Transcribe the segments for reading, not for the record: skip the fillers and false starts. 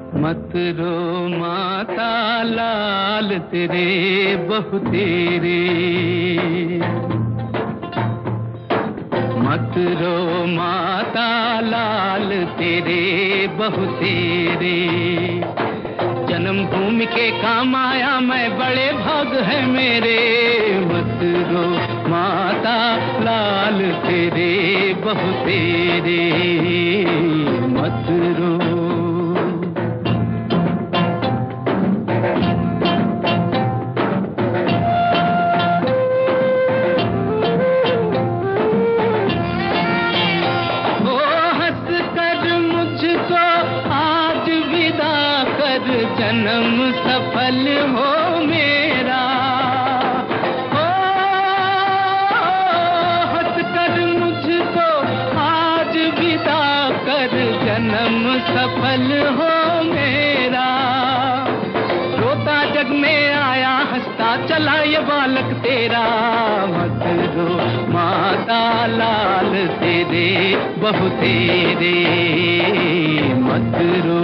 मत रो माता लाल तेरे बहु तेरे, मत रो माता लाल तेरे बहु तेरे। जन्मभूमि के काम आया मैं, बड़े भाग है मेरे। मत रो माता लाल तेरे बहु तेरे, मत रो। जन्म सफल हो मेरा, ओ हंस कर मुझको आज विदा कर, जन्म सफल हो मेरा। रोता जग में आया, हंसता चला ये बालक तेरा। मत रो माता लाल तेरे बहु तेरे, मत रो।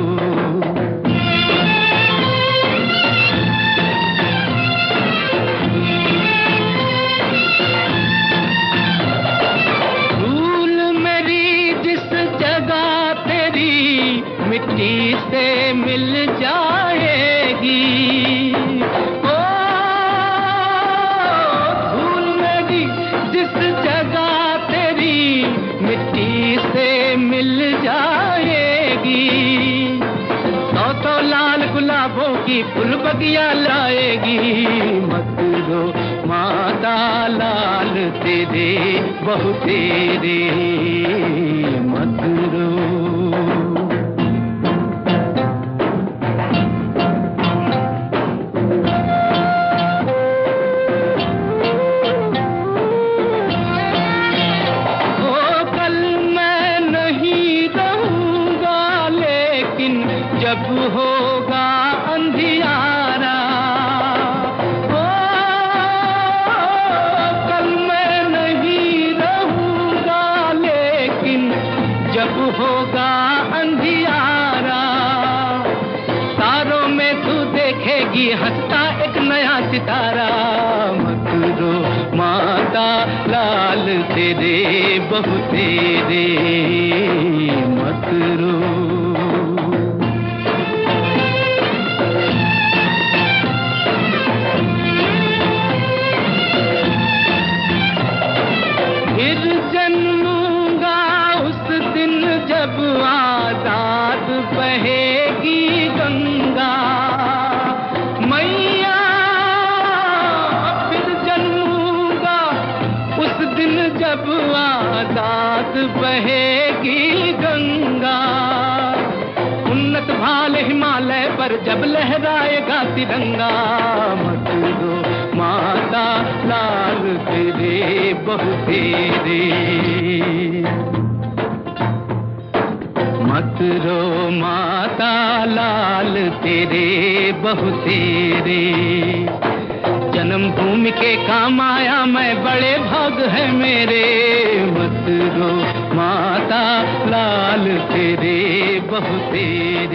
मिट्टी से मिल जाएगी, ओ धूल मेरी जिस जगह तेरी, मिट्टी से मिल जाएगी। सौ लाल गुलाबों की फूल बगिया लाएगी। मत रो माता लाल तेरे बहु तेरे, मत रो। जब होगा अंधियारा, ओ कल मैं नहीं रहूंगा, लेकिन जब होगा अंधियारा, तारों में तू देखेगी हंसता एक नया सितारा। मत रो माता लाल तेरे बहु तेरे, मत रो। फिर जन्मूंगा उस दिन जब आजाद बहेगी गंगा मैया। फिर जन्मूंगा उस दिन जब आजाद बहेगी गंगा। उन्नत भाल हिमालय पर जब लहराएगा तिरंगा। मत रो माता लाल तेरे बहु तेरे, मत रो माता लाल तेरे बहु तेरे। जन्मभूमि के काम आया मैं, बड़े भाग है मेरे। मत रो माता लाल तेरे बहु तेरे।